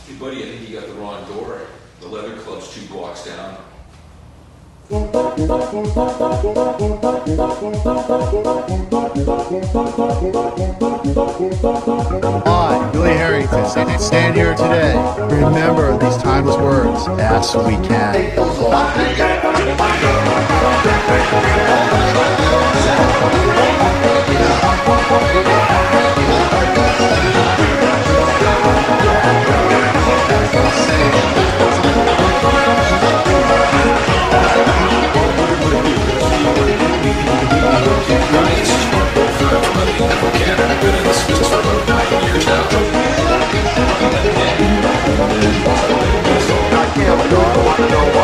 Hey buddy, I think you got the wrong door. The leather club's 2 blocks down. I, Billy Harrington, stand here today. Remember these timeless words, as we can. I can't, I want to know why.